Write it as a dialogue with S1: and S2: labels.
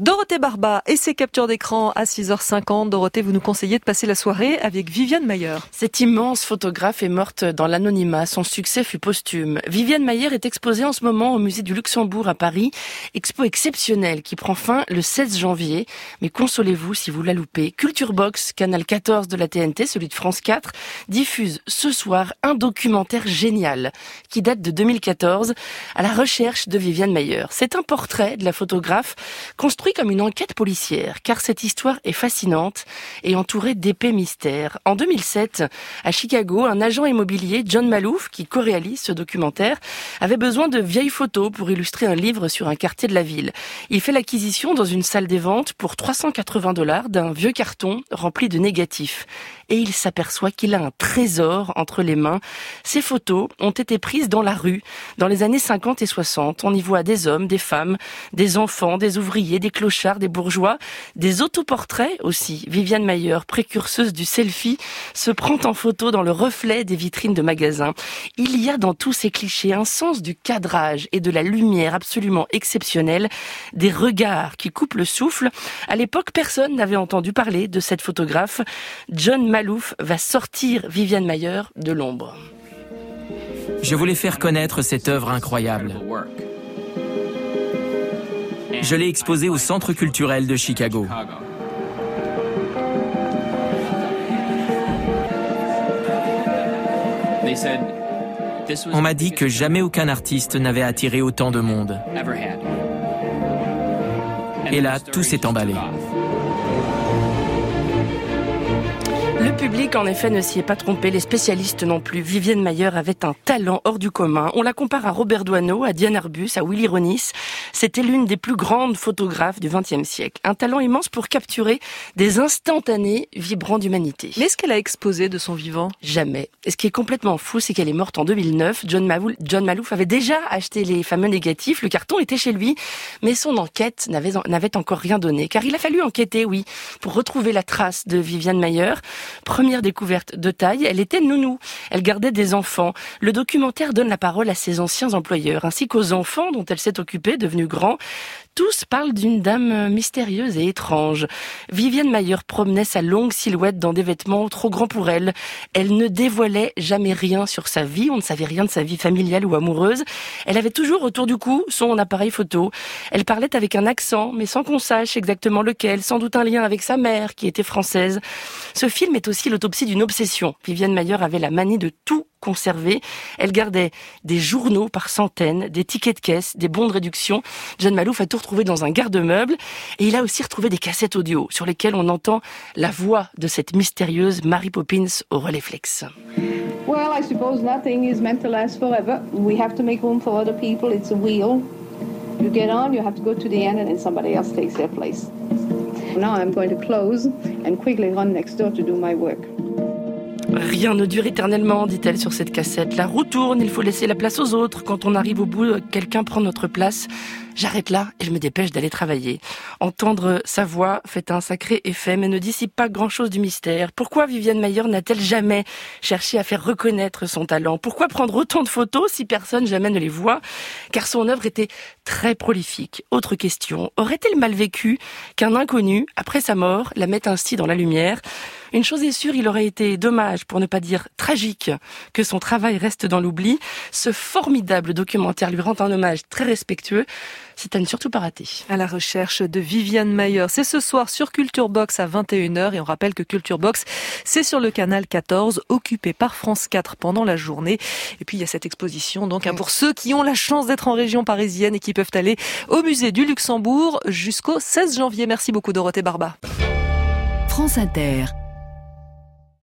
S1: Dorothée Barba et ses captures d'écran à 6h50. Dorothée, vous nous conseillez de passer la soirée avec Viviane Maier.
S2: Cette immense photographe est morte dans l'anonymat. Son succès fut posthume. Viviane Maier est exposée en ce moment au musée du Luxembourg à Paris. Expo exceptionnelle qui prend fin le 16 janvier. Mais consolez-vous si vous la loupez. Culture Box, canal 14 de la TNT, celui de France 4, diffuse ce soir un documentaire génial qui date de 2014 à la recherche de Viviane Maier. C'est un portrait de la photographe construit comme une enquête policière, car cette histoire est fascinante et entourée d'épais mystères. En 2007, à Chicago, un agent immobilier, John Maloof, qui co-réalise ce documentaire, avait besoin de vieilles photos pour illustrer un livre sur un quartier de la ville. Il fait l'acquisition dans une salle des ventes pour $380 d'un vieux carton rempli de négatifs. Et il s'aperçoit qu'il a un trésor entre les mains. Ces photos ont été prises dans la rue, dans les années 50 et 60. On y voit des hommes, des femmes, des enfants, des ouvriers, des clochards, des bourgeois, des autoportraits aussi. Viviane Maier, précurseuse du selfie, se prend en photo dans le reflet des vitrines de magasins. Il y a dans tous ces clichés un sens du cadrage et de la lumière absolument exceptionnel, des regards qui coupent le souffle. À l'époque, personne n'avait entendu parler de cette photographe. John Maloof va sortir Viviane Maier de l'ombre.
S3: Je voulais faire connaître cette œuvre incroyable. Je l'ai exposée au Centre culturel de Chicago. On m'a dit que jamais aucun artiste n'avait attiré autant de monde. Et là, tout s'est emballé.
S2: Le public, en effet, ne s'y est pas trompé, les spécialistes non plus. Viviane Maier avait un talent hors du commun. On la compare à Robert Doisneau, à Diane Arbus, à Willy Ronis. C'était l'une des plus grandes photographes du XXe siècle. Un talent immense pour capturer des instantanés vibrants d'humanité.
S1: Mais est-ce qu'elle a exposé de son vivant ?
S2: Jamais. Et ce qui est complètement fou, c'est qu'elle est morte en 2009. John Maloof avait déjà acheté les fameux négatifs. Le carton était chez lui. Mais son enquête n'avait encore rien donné. Car il a fallu enquêter, oui, pour retrouver la trace de Viviane Maier. Première découverte de taille, elle était nounou. Elle gardait des enfants. Le documentaire donne la parole à ses anciens employeurs, ainsi qu'aux enfants dont elle s'est occupée, devenus grands. Tous parlent d'une dame mystérieuse et étrange. Viviane Maier promenait sa longue silhouette dans des vêtements trop grands pour elle. Elle ne dévoilait jamais rien sur sa vie. On ne savait rien de sa vie familiale ou amoureuse. Elle avait toujours autour du cou son appareil photo. Elle parlait avec un accent, mais sans qu'on sache exactement lequel. Sans doute un lien avec sa mère, qui était française. Ce film est aussi l'autopsie d'une obsession. Viviane Maier avait la manie de tout conserver. Elle gardait des journaux par centaines, des tickets de caisse, des bons de réduction. John Maloof a tout retrouvé dans un garde-meuble et il a aussi retrouvé des cassettes audio sur lesquelles on entend la voix de cette mystérieuse Mary Poppins au Rolleiflex.
S4: Well, I suppose nothing is meant to last forever. We have to make room for other people. It's a wheel. You get on, you have to go to the end and then somebody else takes their place. Now I'm going to close and quickly run next door to do my work.
S2: Rien ne dure éternellement, dit-elle sur cette cassette. La roue tourne, il faut laisser la place aux autres. Quand on arrive au bout, quelqu'un prend notre place. J'arrête là et je me dépêche d'aller travailler. Entendre sa voix fait un sacré effet, mais ne dissipe pas grand-chose du mystère. Pourquoi Viviane Maier n'a-t-elle jamais cherché à faire reconnaître son talent ? Pourquoi prendre autant de photos si personne jamais ne les voit ? Car son œuvre était très prolifique. Autre question, aurait-elle mal vécu qu'un inconnu, après sa mort, la mette ainsi dans la lumière ? Une chose est sûre, il aurait été dommage, pour ne pas dire tragique, que son travail reste dans l'oubli. Ce formidable documentaire lui rend un hommage très respectueux. C'est à ne surtout pas rater.
S1: À la recherche de Viviane Maier. C'est ce soir sur Culture Box à 21h. Et on rappelle que Culture Box, c'est sur le canal 14, occupé par France 4 pendant la journée. Et puis il y a cette exposition, donc, pour ceux qui ont la chance d'être en région parisienne et qui peuvent aller au musée du Luxembourg jusqu'au 16 janvier. Merci beaucoup Dorothée Barba.
S5: France Inter.